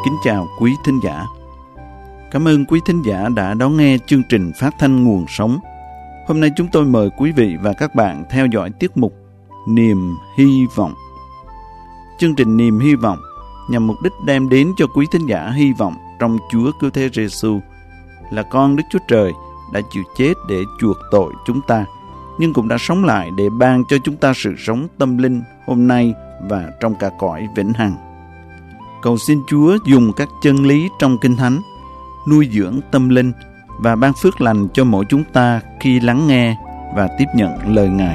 Kính chào quý thính giả. Cảm ơn quý thính giả đã đón nghe chương trình phát thanh Nguồn Sống. Hôm nay chúng tôi mời quý vị và các bạn theo dõi tiết mục Niềm Hy Vọng. Chương trình Niềm Hy Vọng nhằm mục đích đem đến cho quý thính giả hy vọng trong Chúa Cứu Thế Giêsu là con Đức Chúa Trời đã chịu chết để chuộc tội chúng ta, nhưng cũng đã sống lại để ban cho chúng ta sự sống tâm linh hôm nay và trong cả cõi vĩnh hằng. Cầu xin Chúa dùng các chân lý trong Kinh Thánh nuôi dưỡng tâm linh và ban phước lành cho mỗi chúng ta khi lắng nghe và tiếp nhận lời Ngài.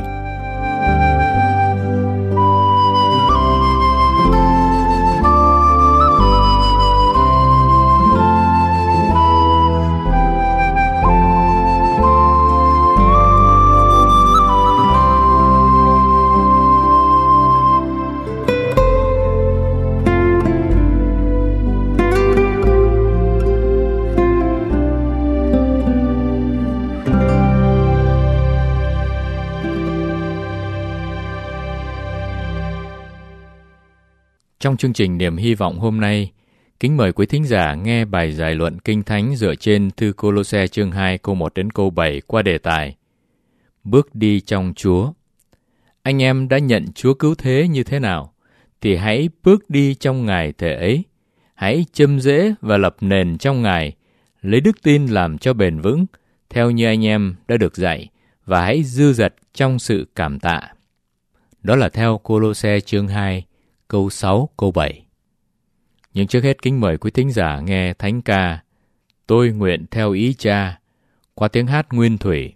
Trong chương trình Niềm Hy Vọng hôm nay, kính mời quý thính giả nghe bài giải luận Kinh Thánh dựa trên thư Cô-lô-se chương 2 câu 1 đến câu 7 qua đề tài Bước đi trong Chúa. Anh em đã nhận Chúa cứu thế như thế nào, thì hãy bước đi trong Ngài thể ấy. Hãy châm rễ và lập nền trong Ngài, lấy đức tin làm cho bền vững, theo như anh em đã được dạy, và hãy dư dật trong sự cảm tạ. Đó là theo Cô-lô-se chương 2, câu 6, câu 7. Nhưng trước hết kính mời quý thính giả nghe thánh ca Tôi Nguyện Theo Ý Cha qua tiếng hát nguyên thủy.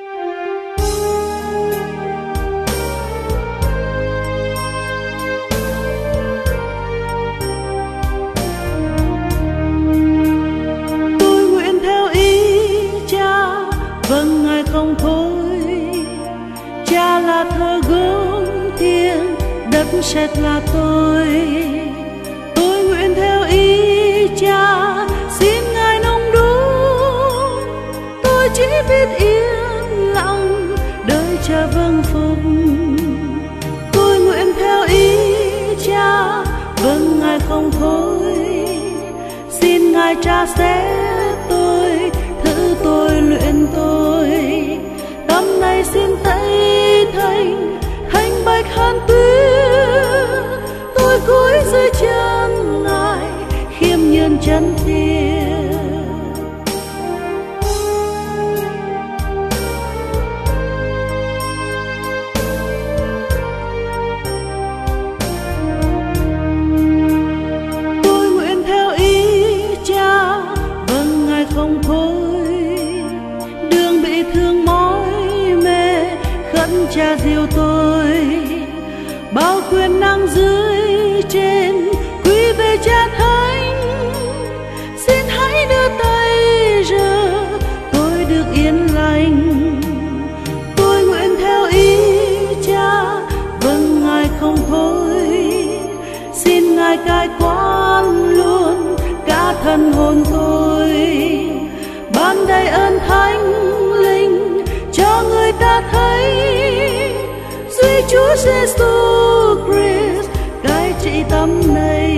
Tôi nguyện theo ý Cha, vâng Ngài không thôi. Cha là thờ gốm thiêng, đất sét là tôi nguyện theo ý Cha, xin Ngài nông đúng. Tôi chỉ biết yên lặng đợi Cha vâng phục. Tôi nguyện theo ý Cha, vâng Ngài không thôi. Xin Ngài tra xét tôi, thử tôi, luyện tôi. Tâm này xin thấy thành bạch hơn tuyết. Tôi cúi dưới chân Ngài, khiêm nhường chân thiêng. Tôi nguyện theo ý Cha, vâng Ngài không thôi. Đường bị thương mỏi mê, khấn Cha dìu tôi. Bao quyền năng dưới trên quy về Cha thánh. Xin hãy đưa tay giờ tôi được yên lành. Tôi nguyện theo ý Cha, vâng Ngài không thôi. Xin Ngài cai quản luôn cả thân hồn tôi. Ban đầy ơn thánh linh cho người ta thấy. Duy Chúa Giêsu Christ cai trị tâm này.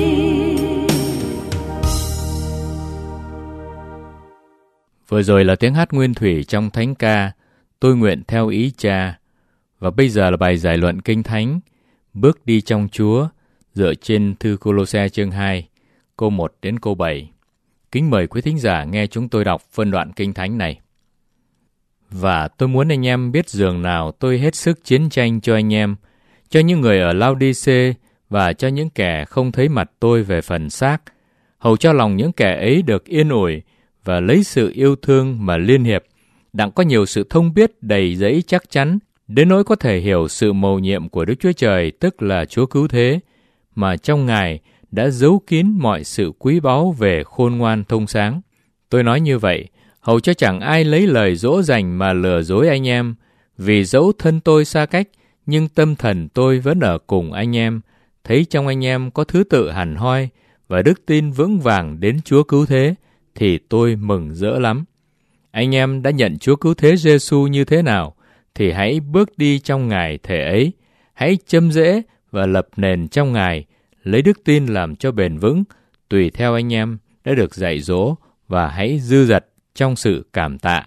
Vừa rồi là tiếng hát nguyên thủy trong thánh ca Tôi Nguyện Theo Ý Cha. Và bây giờ là bài giải luận Kinh Thánh Bước Đi Trong Chúa dựa trên thư Cô-lô-se chương 2 câu 1 đến câu 7. Kính mời quý thính giả nghe chúng tôi đọc phân đoạn Kinh Thánh này. Và tôi muốn anh em biết dường nào tôi hết sức chiến tranh cho anh em, cho những người ở Lao-đi-xê và cho những kẻ không thấy mặt tôi về phần xác, hầu cho lòng những kẻ ấy được yên ủi và lấy sự yêu thương mà liên hiệp, đặng có nhiều sự thông biết đầy dẫy chắc chắn, đến nỗi có thể hiểu sự mầu nhiệm của Đức Chúa Trời, tức là Chúa Cứu Thế, mà trong Ngài đã giấu kín mọi sự quý báu về khôn ngoan thông sáng. Tôi nói như vậy, hầu cho chẳng ai lấy lời dỗ dành mà lừa dối anh em, vì dẫu thân tôi xa cách, nhưng tâm thần tôi vẫn ở cùng anh em, thấy trong anh em có thứ tự hẳn hoi và đức tin vững vàng đến Chúa Cứu Thế, thì tôi mừng rỡ lắm. Anh em đã nhận Chúa Cứu Thế Giêsu như thế nào, thì hãy bước đi trong Ngài thể ấy, hãy châm rễ và lập nền trong Ngài, lấy đức tin làm cho bền vững, tùy theo anh em đã được dạy dỗ và hãy dư dật trong sự cảm tạ.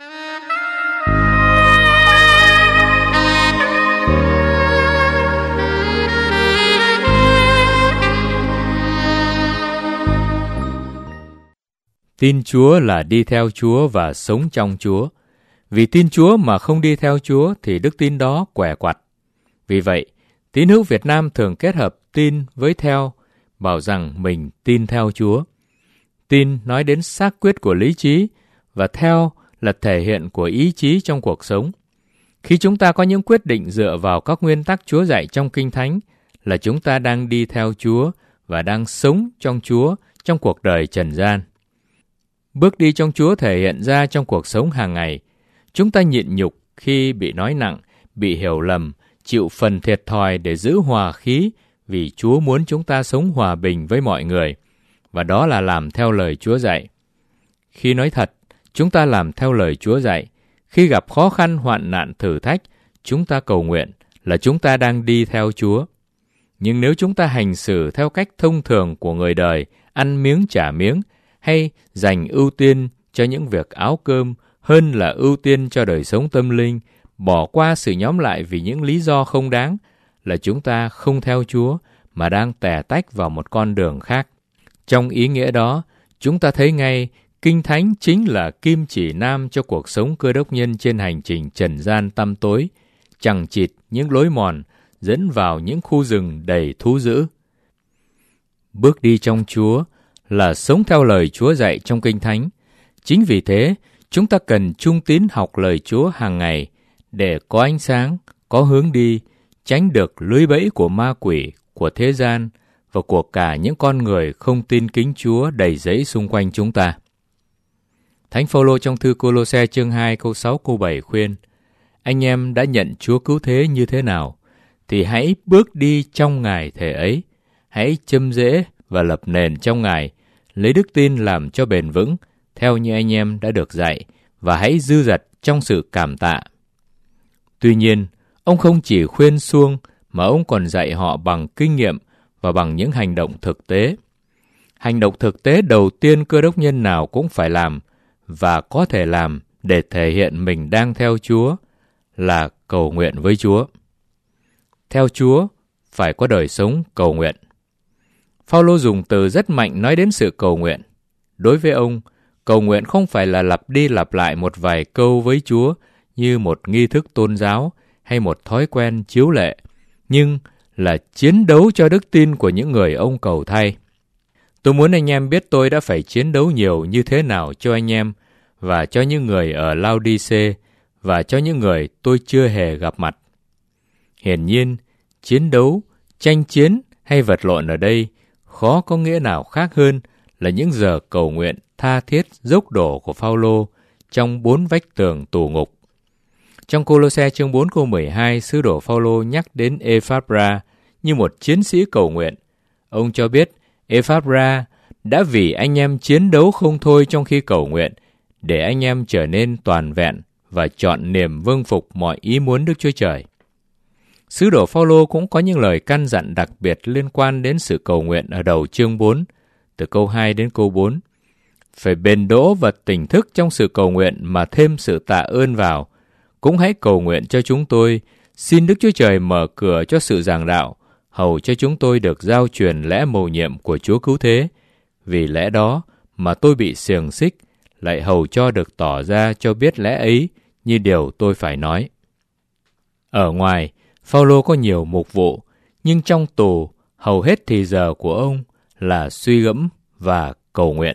Tin Chúa là đi theo Chúa và sống trong Chúa. Vì tin Chúa mà không đi theo Chúa thì đức tin đó què quặt. Vì vậy, tín hữu Việt Nam thường kết hợp tin với theo, bảo rằng mình tin theo Chúa. Tin nói đến xác quyết của lý trí, và theo là thể hiện của ý chí trong cuộc sống. Khi chúng ta có những quyết định dựa vào các nguyên tắc Chúa dạy trong Kinh Thánh, là chúng ta đang đi theo Chúa và đang sống trong Chúa trong cuộc đời trần gian. Bước đi trong Chúa thể hiện ra trong cuộc sống hàng ngày. Chúng ta nhịn nhục khi bị nói nặng, bị hiểu lầm, chịu phần thiệt thòi để giữ hòa khí, vì Chúa muốn chúng ta sống hòa bình với mọi người, và đó là làm theo lời Chúa dạy. Khi nói thật, chúng ta làm theo lời Chúa dạy. Khi gặp khó khăn, hoạn nạn, thử thách, chúng ta cầu nguyện, là chúng ta đang đi theo Chúa. Nhưng nếu chúng ta hành xử theo cách thông thường của người đời, ăn miếng trả miếng, hay dành ưu tiên cho những việc áo cơm hơn là ưu tiên cho đời sống tâm linh, bỏ qua sự nhóm lại vì những lý do không đáng, là chúng ta không theo Chúa mà đang tè tách vào một con đường khác. Trong ý nghĩa đó, chúng ta thấy ngay Kinh Thánh chính là kim chỉ nam cho cuộc sống Cơ Đốc nhân trên hành trình trần gian tăm tối, chằng chịt những lối mòn dẫn vào những khu rừng đầy thú dữ. Bước đi trong Chúa là sống theo lời Chúa dạy trong Kinh Thánh. Chính vì thế, chúng ta cần trung tín học lời Chúa hàng ngày để có ánh sáng, có hướng đi, tránh được lưới bẫy của ma quỷ, của thế gian và của cả những con người không tin kính Chúa đầy rẫy xung quanh chúng ta. Thánh Phaolô trong thư Cô-lô-se chương 2 câu 6 câu 7 khuyên: anh em đã nhận Chúa cứu thế như thế nào, thì hãy bước đi trong Ngài thể ấy, hãy châm rễ và lập nền trong Ngài, lấy đức tin làm cho bền vững, theo như anh em đã được dạy, và hãy dư dật trong sự cảm tạ. Tuy nhiên, ông không chỉ khuyên xuông, mà ông còn dạy họ bằng kinh nghiệm và bằng những hành động thực tế. Hành động thực tế đầu tiên Cơ Đốc nhân nào cũng phải làm, và có thể làm để thể hiện mình đang theo Chúa, là cầu nguyện với Chúa. Theo Chúa, phải có đời sống cầu nguyện. Phaolô dùng từ rất mạnh nói đến sự cầu nguyện. Đối với ông, cầu nguyện không phải là lặp đi lặp lại một vài câu với Chúa như một nghi thức tôn giáo hay một thói quen chiếu lệ, nhưng là chiến đấu cho đức tin của những người ông cầu thay. Tôi muốn anh em biết tôi đã phải chiến đấu nhiều như thế nào cho anh em và cho những người ở Lao-đi-xê và cho những người tôi chưa hề gặp mặt. Hiển nhiên, chiến đấu, tranh chiến hay vật lộn ở đây khó có nghĩa nào khác hơn là những giờ cầu nguyện tha thiết dốc đổ của Phaolô trong 4 vách tường tù ngục. Trong Cô-lô-se chương 4 câu 12, sứ đồ Phaolô nhắc đến Ephaphra như một chiến sĩ cầu nguyện. Ông cho biết Ephaphra đã vì anh em chiến đấu không thôi trong khi cầu nguyện, để anh em trở nên toàn vẹn và chọn niềm vâng phục mọi ý muốn Đức Chúa Trời. Sứ đồ Phaolô cũng có những lời căn dặn đặc biệt liên quan đến sự cầu nguyện ở đầu chương 4, từ câu 2 đến câu 4. Phải bền đỗ và tỉnh thức trong sự cầu nguyện mà thêm sự tạ ơn vào. Cũng hãy cầu nguyện cho chúng tôi, xin Đức Chúa Trời mở cửa cho sự giảng đạo, hầu cho chúng tôi được giao truyền lẽ mầu nhiệm của Chúa cứu thế. Vì lẽ đó mà tôi bị xiềng xích, lại hầu cho được tỏ ra cho biết lẽ ấy như điều tôi phải nói. Ở ngoài, Phaolô có nhiều mục vụ, nhưng trong tù, hầu hết thì giờ của ông là suy gẫm và cầu nguyện.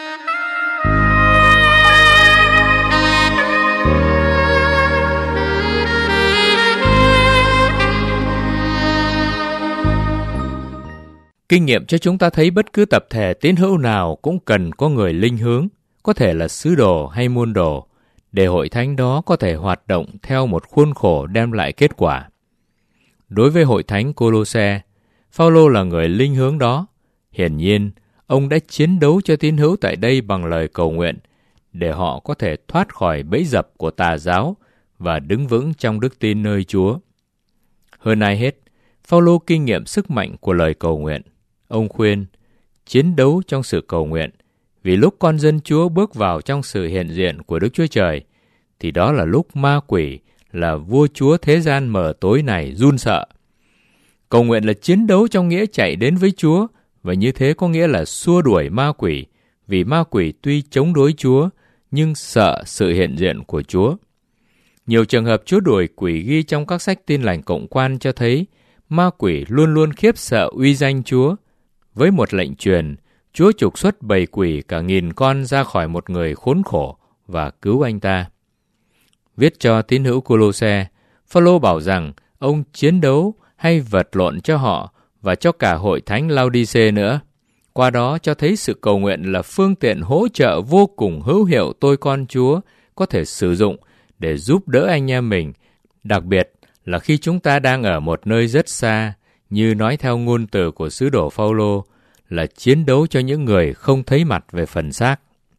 Kinh nghiệm cho chúng ta thấy bất cứ tập thể tín hữu nào cũng cần có người linh hướng, có thể là sứ đồ hay môn đồ, để hội thánh đó có thể hoạt động theo một khuôn khổ đem lại kết quả. Đối với hội thánh Cô-lô-se, Phaolô là người linh hướng đó. Hiển nhiên, ông đã chiến đấu cho tín hữu tại đây bằng lời cầu nguyện, để họ có thể thoát khỏi bẫy dập của tà giáo và đứng vững trong đức tin nơi Chúa. Hơn ai hết, Phaolô kinh nghiệm sức mạnh của lời cầu nguyện. Ông khuyên, chiến đấu trong sự cầu nguyện. Vì lúc con dân Chúa bước vào trong sự hiện diện của Đức Chúa Trời, thì đó là lúc ma quỷ, là vua chúa thế gian mờ tối này run sợ. Cầu nguyện là chiến đấu trong nghĩa chạy đến với Chúa, và như thế có nghĩa là xua đuổi ma quỷ, vì ma quỷ tuy chống đối Chúa, nhưng sợ sự hiện diện của Chúa. Nhiều trường hợp Chúa đuổi quỷ ghi trong các sách Tin lành Cộng quan cho thấy ma quỷ luôn luôn khiếp sợ uy danh Chúa. Với một lệnh truyền, Chúa trục xuất bầy quỷ cả 1000 con ra khỏi một người khốn khổ và cứu anh ta. Viết cho tín hữu Cô-lô-se, Phao-lô bảo rằng ông chiến đấu hay vật lộn cho họ và cho cả hội thánh Lao-đi-xê nữa. Qua đó cho thấy sự cầu nguyện là phương tiện hỗ trợ vô cùng hữu hiệu tôi con Chúa có thể sử dụng để giúp đỡ anh em mình, đặc biệt là khi chúng ta đang ở một nơi rất xa, như nói theo ngôn từ của sứ đồ Phao-lô, là chiến đấu cho những người không thấy mặt về phần xác.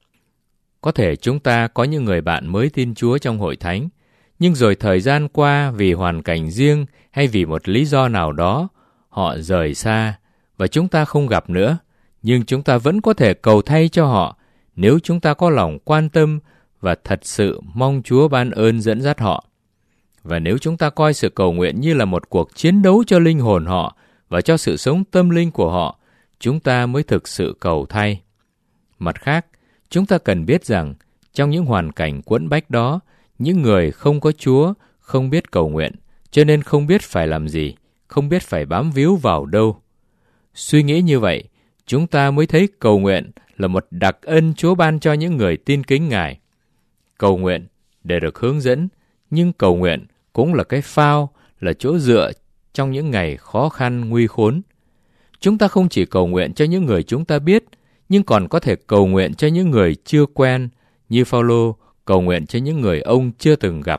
Có thể chúng ta có những người bạn mới tin Chúa trong hội thánh, nhưng rồi thời gian qua vì hoàn cảnh riêng hay vì một lý do nào đó, họ rời xa và chúng ta không gặp nữa. Nhưng chúng ta vẫn có thể cầu thay cho họ nếu chúng ta có lòng quan tâm và thật sự mong Chúa ban ơn dẫn dắt họ. Và nếu chúng ta coi sự cầu nguyện như là một cuộc chiến đấu cho linh hồn họ và cho sự sống tâm linh của họ, chúng ta mới thực sự cầu thay. Mặt khác, chúng ta cần biết rằng trong những hoàn cảnh quẫn bách đó, những người không có Chúa không biết cầu nguyện, cho nên không biết phải làm gì, không biết phải bám víu vào đâu. Suy nghĩ như vậy, chúng ta mới thấy cầu nguyện là một đặc ân Chúa ban cho những người tin kính Ngài. Cầu nguyện để được hướng dẫn, nhưng cầu nguyện cũng là cái phao, là chỗ dựa trong những ngày khó khăn nguy khốn. Chúng ta không chỉ cầu nguyện cho những người chúng ta biết, nhưng còn có thể cầu nguyện cho những người chưa quen, như Phao-lô cầu nguyện cho những người ông chưa từng gặp.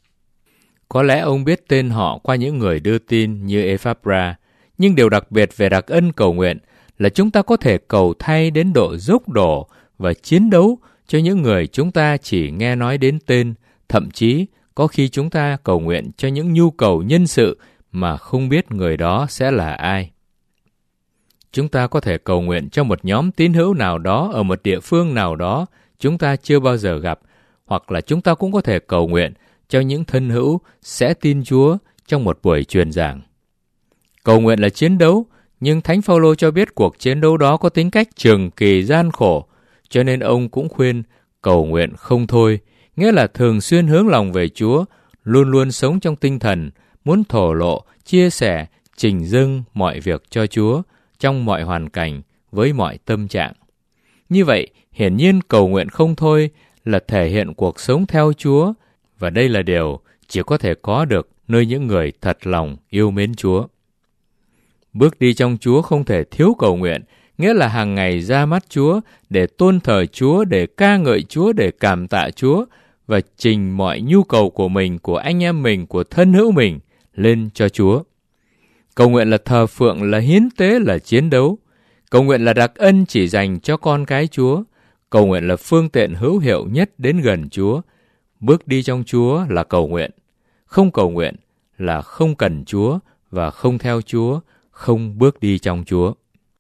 Có lẽ ông biết tên họ qua những người đưa tin như Ephapra, nhưng điều đặc biệt về đặc ân cầu nguyện là chúng ta có thể cầu thay đến độ dốc đổ và chiến đấu cho những người chúng ta chỉ nghe nói đến tên, thậm chí có khi chúng ta cầu nguyện cho những nhu cầu nhân sự mà không biết người đó sẽ là ai. Chúng ta có thể cầu nguyện cho một nhóm tín hữu nào đó ở một địa phương nào đó chúng ta chưa bao giờ gặp, hoặc là chúng ta cũng có thể cầu nguyện cho những thân hữu sẽ tin Chúa trong một buổi truyền giảng. Cầu nguyện là chiến đấu, nhưng Thánh Phao-lô cho biết cuộc chiến đấu đó có tính cách trường kỳ gian khổ, cho nên ông cũng khuyên cầu nguyện không thôi, nghĩa là thường xuyên hướng lòng về Chúa, luôn luôn sống trong tinh thần, muốn thổ lộ, chia sẻ, trình dâng mọi việc cho Chúa, trong mọi hoàn cảnh, với mọi tâm trạng. Như vậy, hiển nhiên cầu nguyện không thôi là thể hiện cuộc sống theo Chúa, và đây là điều chỉ có thể có được nơi những người thật lòng yêu mến Chúa. Bước đi trong Chúa không thể thiếu cầu nguyện, nghĩa là hàng ngày ra mắt Chúa để tôn thờ Chúa, để ca ngợi Chúa, để cảm tạ Chúa và trình mọi nhu cầu của mình, của anh em mình, của thân hữu mình lên cho Chúa. Cầu nguyện là thờ phượng, là hiến tế, là chiến đấu. Cầu nguyện là đặc ân chỉ dành cho con cái Chúa. Cầu nguyện là phương tiện hữu hiệu nhất đến gần Chúa. Bước đi trong Chúa là cầu nguyện. Không cầu nguyện là không cần Chúa và không theo Chúa, không bước đi trong Chúa.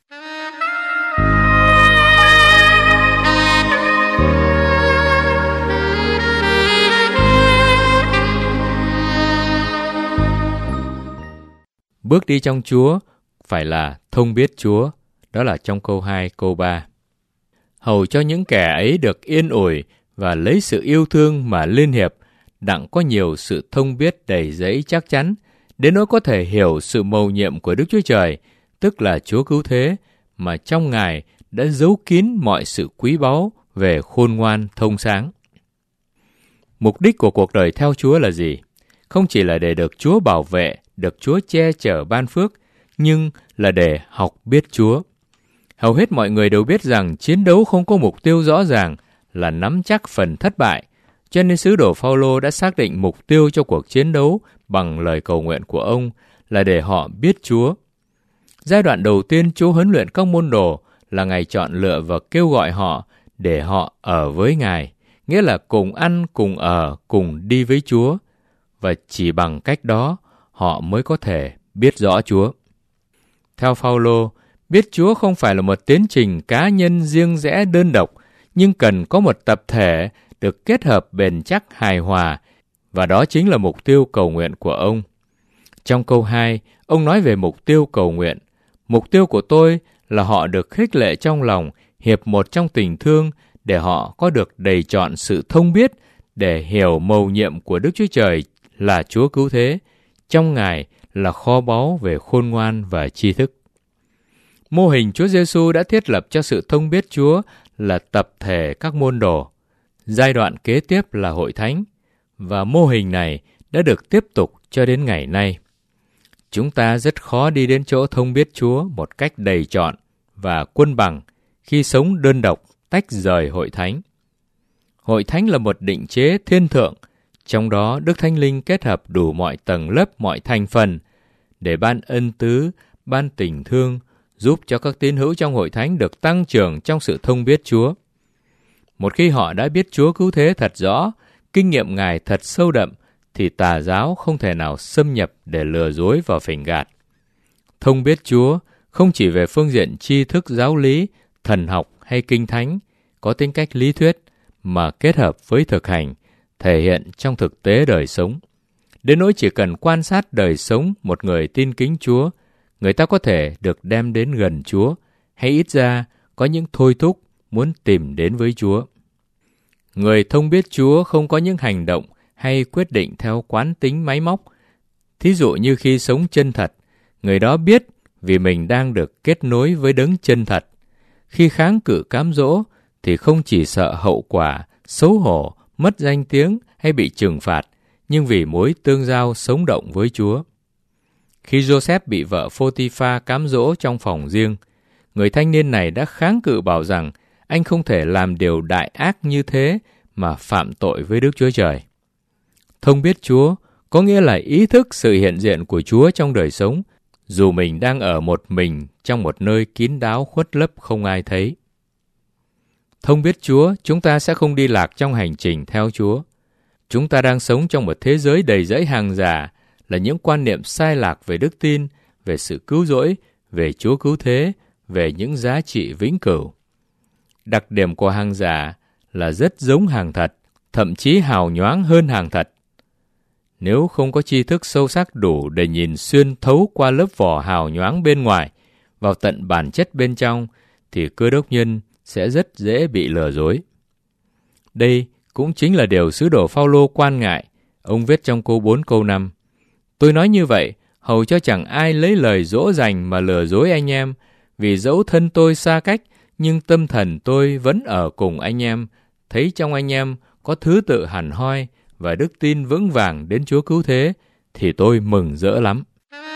Bước đi trong Chúa phải là thông biết Chúa, đó là trong câu 2, câu 3. Hầu cho những kẻ ấy được yên ủi và lấy sự yêu thương mà liên hiệp, đặng có nhiều sự thông biết đầy dẫy chắc chắn, đến nỗi có thể hiểu sự mầu nhiệm của Đức Chúa Trời, tức là Chúa cứu thế, mà trong Ngài đã giấu kín mọi sự quý báu về khôn ngoan thông sáng. Mục đích của cuộc đời theo Chúa là gì? Không chỉ là để được Chúa bảo vệ, được Chúa che chở ban phước, nhưng là để học biết Chúa. Hầu hết mọi người đều biết rằng chiến đấu không có mục tiêu rõ ràng là nắm chắc phần thất bại, cho nên sứ đồ Phao-lô đã xác định mục tiêu cho cuộc chiến đấu bằng lời cầu nguyện của ông là để họ biết Chúa. Giai đoạn đầu tiên Chúa huấn luyện các môn đồ là Ngài chọn lựa và kêu gọi họ để họ ở với Ngài, nghĩa là cùng ăn, cùng ở, cùng đi với Chúa, và chỉ bằng cách đó họ mới có thể biết rõ Chúa. Theo Phao-lô, Biết Chúa không phải là một tiến trình cá nhân riêng rẽ đơn độc, nhưng cần có một tập thể được kết hợp bền chắc hài hòa, và đó chính là mục tiêu cầu nguyện của ông. Trong câu 2, ông nói về mục tiêu cầu nguyện. Mục tiêu của tôi là họ được khích lệ trong lòng, hiệp một trong tình thương, để họ có được đầy trọn sự thông biết, để hiểu mầu nhiệm của Đức Chúa Trời là Chúa cứu thế, trong Ngài là kho báu về khôn ngoan và tri thức. Mô hình Chúa Giêsu đã thiết lập cho sự thông biết Chúa là tập thể các môn đồ. Giai đoạn kế tiếp là hội thánh, và mô hình này đã được tiếp tục cho đến ngày nay. Chúng ta rất khó đi đến chỗ thông biết Chúa một cách đầy trọn và quân bằng khi sống đơn độc tách rời hội thánh. Hội thánh là một định chế thiên thượng, trong đó Đức Thánh Linh kết hợp đủ mọi tầng lớp, mọi thành phần để ban ân tứ, ban tình thương, giúp cho các tín hữu trong hội thánh được tăng trưởng trong sự thông biết Chúa. Một khi họ đã biết Chúa cứu thế thật rõ, kinh nghiệm Ngài thật sâu đậm, thì tà giáo không thể nào xâm nhập để lừa dối và phỉnh gạt. Thông biết Chúa không chỉ về phương diện tri thức giáo lý, thần học hay kinh thánh, có tính cách lý thuyết, mà kết hợp với thực hành, thể hiện trong thực tế đời sống. Đến nỗi chỉ cần quan sát đời sống một người tin kính Chúa, người ta có thể được đem đến gần Chúa, hay ít ra có những thôi thúc muốn tìm đến với Chúa. Người thông biết Chúa không có những hành động hay quyết định theo quán tính máy móc. Thí dụ như khi sống chân thật, người đó biết vì mình đang được kết nối với đấng chân thật. Khi kháng cự cám dỗ thì không chỉ sợ hậu quả, xấu hổ, mất danh tiếng hay bị trừng phạt, nhưng vì mối tương giao sống động với Chúa. Khi Joseph bị vợ Phô-ti-pha cám dỗ trong phòng riêng, người thanh niên này đã kháng cự bảo rằng anh không thể làm điều đại ác như thế mà phạm tội với Đức Chúa Trời. Thông biết Chúa có nghĩa là ý thức sự hiện diện của Chúa trong đời sống, dù mình đang ở một mình trong một nơi kín đáo khuất lấp không ai thấy. Thông biết Chúa, chúng ta sẽ không đi lạc trong hành trình theo Chúa. Chúng ta đang sống trong một thế giới đầy rẫy hàng giả, là những quan niệm sai lạc về đức tin, về sự cứu rỗi, về Chúa cứu thế, về những giá trị vĩnh cửu. Đặc điểm của hàng giả là rất giống hàng thật, thậm chí hào nhoáng hơn hàng thật. Nếu không có tri thức sâu sắc đủ để nhìn xuyên thấu qua lớp vỏ hào nhoáng bên ngoài vào tận bản chất bên trong, thì cơ đốc nhân sẽ rất dễ bị lừa dối. Đây cũng chính là điều sứ đồ Phao-lô quan ngại. Ông viết trong câu 4 câu 5: Tôi nói như vậy, hầu cho chẳng ai lấy lời dỗ dành mà lừa dối anh em, vì dẫu thân tôi xa cách, nhưng tâm thần tôi vẫn ở cùng anh em, thấy trong anh em có thứ tự hẳn hoi và đức tin vững vàng đến Chúa cứu thế, thì tôi mừng rỡ lắm.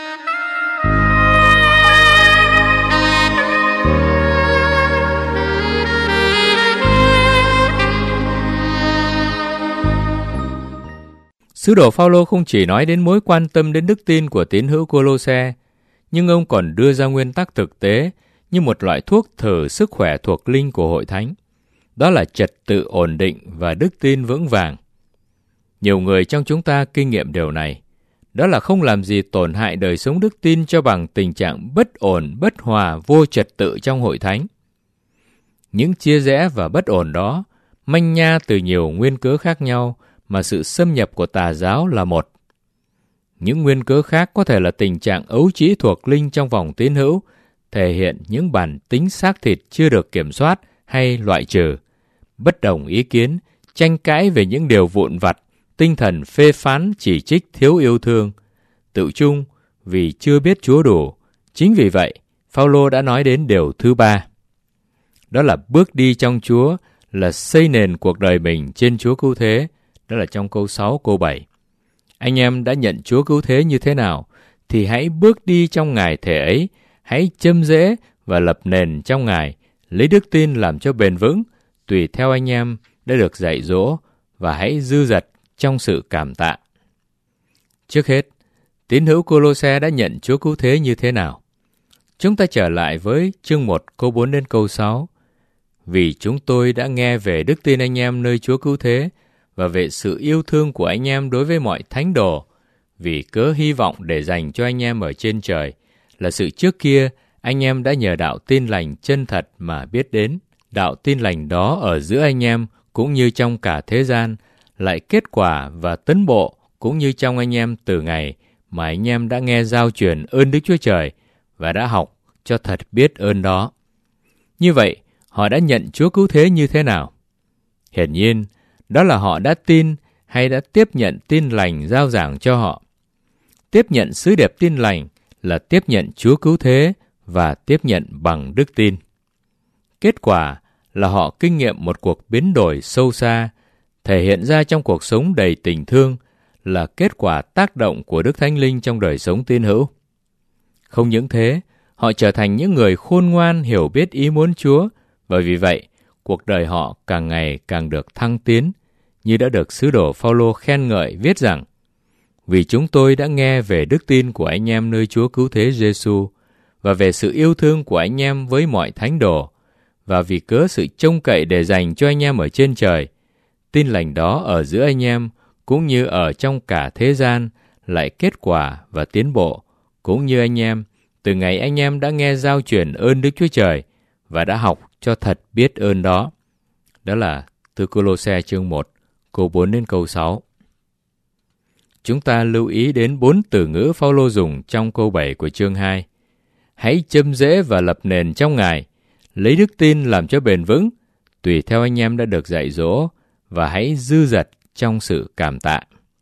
Sứ đồ Phao-lô không chỉ nói đến mối quan tâm đến đức tin của tín hữu Cô-lô-se, nhưng ông còn đưa ra nguyên tắc thực tế như một loại thuốc thử sức khỏe thuộc linh của hội thánh. Đó là trật tự ổn định và đức tin vững vàng. Nhiều người trong chúng ta kinh nghiệm điều này. Đó là không làm gì tổn hại đời sống đức tin cho bằng tình trạng bất ổn, bất hòa, vô trật tự trong hội thánh. Những chia rẽ và bất ổn đó manh nha từ nhiều nguyên cớ khác nhau, mà sự xâm nhập của tà giáo là một. Những nguyên cớ khác có thể là tình trạng ấu trĩ thuộc linh trong vòng tín hữu, thể hiện những bản tính xác thịt chưa được kiểm soát hay loại trừ, bất đồng ý kiến, tranh cãi về những điều vụn vặt, tinh thần phê phán, chỉ trích, thiếu yêu thương, tự chung vì chưa biết Chúa đủ. Chính vì vậy, Phao-lô đã nói đến điều thứ 3. Đó là bước đi trong Chúa, là xây nền cuộc đời mình trên Chúa cứu thế. Đó là trong câu 6, câu 7. Anh em đã nhận Chúa cứu thế như thế nào, thì hãy bước đi trong Ngài thể ấy, hãy châm rễ và lập nền trong Ngài, lấy đức tin làm cho bền vững, tùy theo anh em đã được dạy dỗ, và hãy dư dật trong sự cảm tạ. Trước hết, tín hữu Cô-lô-se đã nhận Chúa cứu thế như thế nào? Chúng ta trở lại với chương 1, câu 4 đến câu 6. Vì chúng tôi đã nghe về đức tin anh em nơi Chúa cứu thế, và về sự yêu thương của anh em đối với mọi thánh đồ, vì cớ hy vọng để dành cho anh em ở trên trời, là sự trước kia anh em đã nhờ đạo tin lành chân thật mà biết đến. Đạo tin lành đó ở giữa anh em cũng như trong cả thế gian, lại kết quả và tấn bộ cũng như trong anh em từ ngày mà anh em đã nghe giao truyền ơn Đức Chúa Trời và đã học cho thật biết ơn đó. Như vậy, họ đã nhận Chúa cứu thế như thế nào? Hiển nhiên, đó là họ đã tin hay đã tiếp nhận tin lành giao giảng cho họ. Tiếp nhận sứ điệp tin lành là tiếp nhận Chúa cứu thế và tiếp nhận bằng đức tin. Kết quả là họ kinh nghiệm một cuộc biến đổi sâu xa, thể hiện ra trong cuộc sống đầy tình thương, là kết quả tác động của Đức Thánh Linh trong đời sống tín hữu. Không những thế, họ trở thành những người khôn ngoan hiểu biết ý muốn Chúa, và vì vậy, cuộc đời họ càng ngày càng được thăng tiến, như đã được sứ đồ Phao-lô khen ngợi viết rằng: vì chúng tôi đã nghe về đức tin của anh em nơi Chúa cứu thế Giêsu và về sự yêu thương của anh em với mọi thánh đồ, và vì cớ sự trông cậy để dành cho anh em ở trên trời, tin lành đó ở giữa anh em cũng như ở trong cả thế gian lại kết quả và tiến bộ, cũng như anh em từ ngày anh em đã nghe giao truyền ơn Đức Chúa Trời và đã học cho thật biết ơn đó. Đó là từ Cô-lô-se chương 1, câu 4 đến câu 6. Chúng ta lưu ý đến 4 từ ngữ Phao-lô dùng trong câu 7 của chương 2. Hãy châm rễ và lập nền trong Ngài, lấy đức tin làm cho bền vững, tùy theo anh em đã được dạy dỗ, và hãy dư dật trong sự cảm tạ.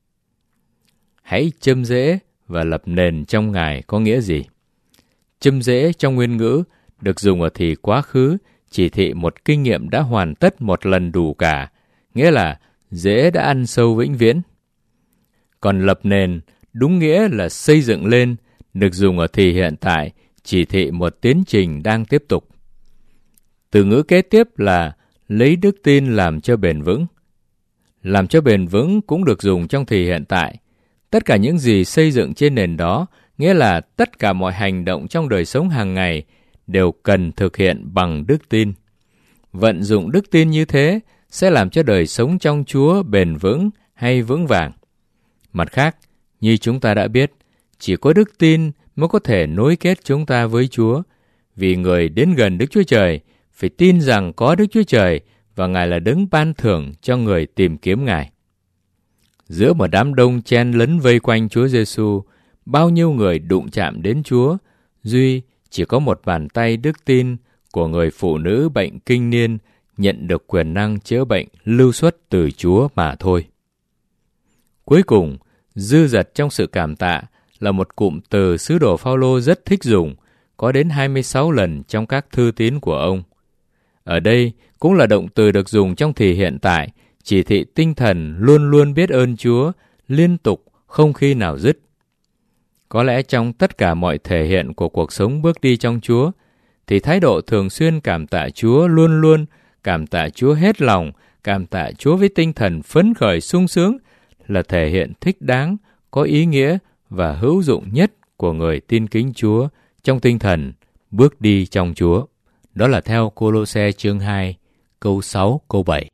Hãy châm rễ và lập nền trong Ngài có nghĩa gì? Châm rễ trong nguyên ngữ được dùng ở thì quá khứ, chỉ thị một kinh nghiệm đã hoàn tất một lần đủ cả, nghĩa là rễ đã ăn sâu vĩnh viễn. Còn lập nền, đúng nghĩa là xây dựng lên, được dùng ở thì hiện tại, chỉ thị một tiến trình đang tiếp tục. Từ ngữ kế tiếp là lấy đức tin làm cho bền vững. Làm cho bền vững cũng được dùng trong thì hiện tại. Tất cả những gì xây dựng trên nền đó, nghĩa là tất cả mọi hành động trong đời sống hàng ngày đều cần thực hiện bằng đức tin. Vận dụng đức tin như thế sẽ làm cho đời sống trong Chúa bền vững hay vững vàng. Mặt khác, như chúng ta đã biết, chỉ có đức tin mới có thể nối kết chúng ta với Chúa, vì người đến gần Đức Chúa Trời phải tin rằng có Đức Chúa Trời và Ngài là đấng ban thưởng cho người tìm kiếm Ngài. Giữa một đám đông chen lấn vây quanh Chúa Giêsu, bao nhiêu người đụng chạm đến Chúa, duy chỉ có một bàn tay đức tin của người phụ nữ bệnh kinh niên nhận được quyền năng chữa bệnh lưu xuất từ Chúa mà thôi. Cuối cùng, dư dật trong sự cảm tạ là một cụm từ sứ đồ Phao-lô rất thích dùng, có đến 26 lần trong các thư tín của ông. Ở đây cũng là động từ được dùng trong thì hiện tại, chỉ thị tinh thần luôn luôn biết ơn Chúa, liên tục, không khi nào dứt. Có lẽ trong tất cả mọi thể hiện của cuộc sống bước đi trong Chúa, thì thái độ thường xuyên cảm tạ Chúa luôn luôn, cảm tạ Chúa hết lòng, cảm tạ Chúa với tinh thần phấn khởi sung sướng là thể hiện thích đáng, có ý nghĩa và hữu dụng nhất của người tin kính Chúa trong tinh thần bước đi trong Chúa. Đó là theo Cô-lô-se chương 2, câu 6, câu 7.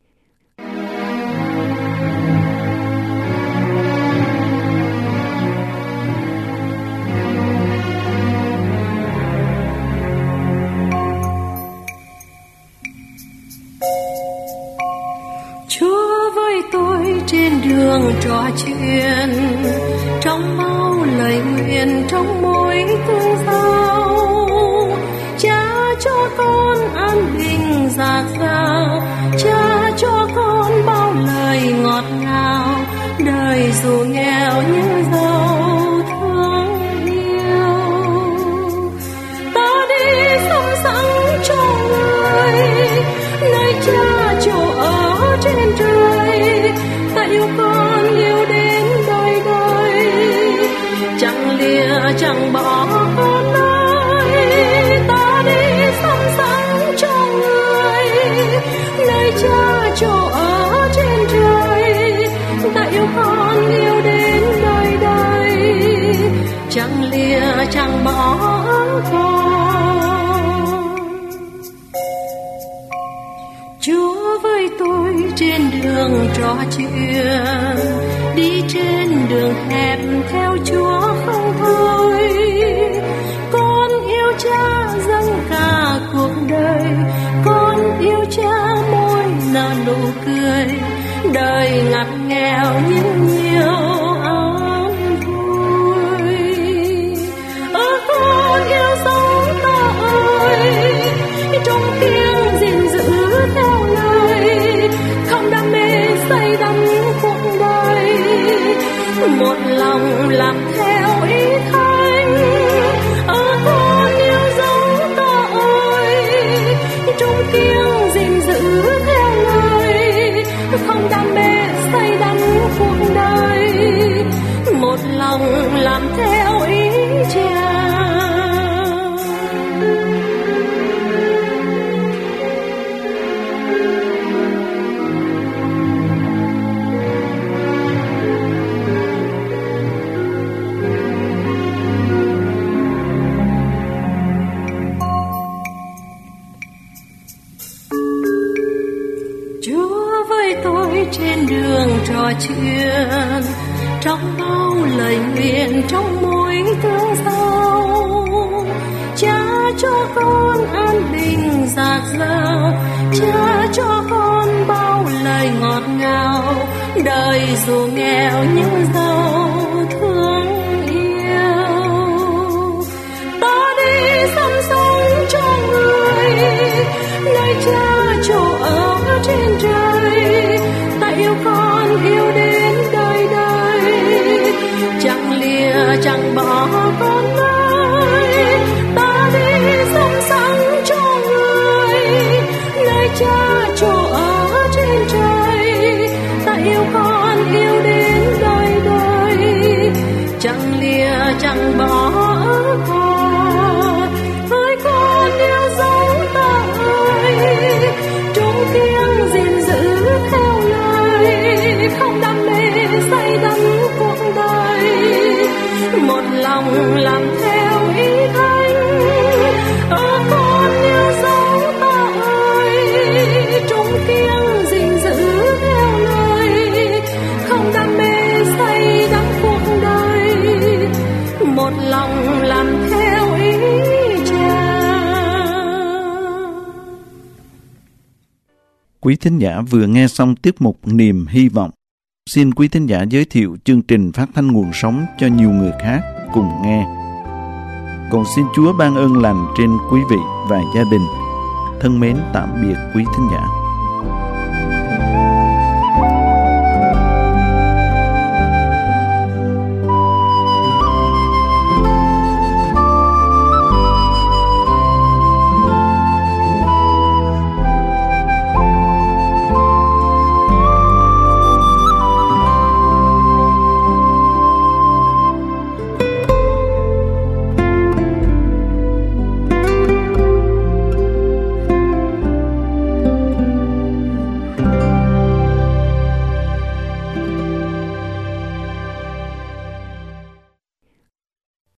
Chúa với tôi trên đường trò chuyện, trong bao lời nguyện, trong mỗi tương giao. Cha cho con an bình dạt dào, cha cho con bao lời ngọt ngào. Đời dù nghèo nhưng giàu thương yêu, ta đi sắm sẵn cho người, nơi cha chỗ ở trên trời. Ta yêu con yêu đến đời đời, chẳng lìa chẳng bỏ con ơi. Ta đi sắm sẵn cho người, nơi cha chỗ ở trên trời. Ta yêu con yêu đến đời đời, chẳng lìa chẳng bỏ con. Chúa với tôi trên đường trò chuyện, đi trên đường hẹp theo Chúa không thôi. Con yêu cha hòa chuyện, trong bao lời nguyện, trong mỗi tương giao. Cha cho con an bình dạt dào, cha cho con bao lời ngọt ngào, đời dù nghèo nhưng giàu thương yêu. Ta đi sắm sống cho người, nơi cha chỗ ở trên trời. Ta yêu con yêu đến đời đời, chẳng lìa chẳng bỏ con ơi. Ta đi sắm sống cho người, nơi cha chỗ ở trên trời. Ta yêu con yêu đến đời đời, chẳng lìa chẳng bỏ con. Hỡi con yêu dấu ta ơi, trung kiêng gìn giữ theo lời, không đam mê say đắm cuộc đời, một lòng làm theo ý Thánh. Con yêu dấu ta ơi, trung kiêng gìn giữ theo lời, không đam mê say đắm cuộc đời, một lòng làm theo ý Cha. Quý thính giả vừa nghe xong tiết mục Niềm Hy Vọng. Xin quý thính giả giới thiệu chương trình phát thanh nguồn sống cho nhiều người khác cùng nghe. Còn xin Chúa ban ơn lành trên quý vị và gia đình. Thân mến tạm biệt quý thính giả.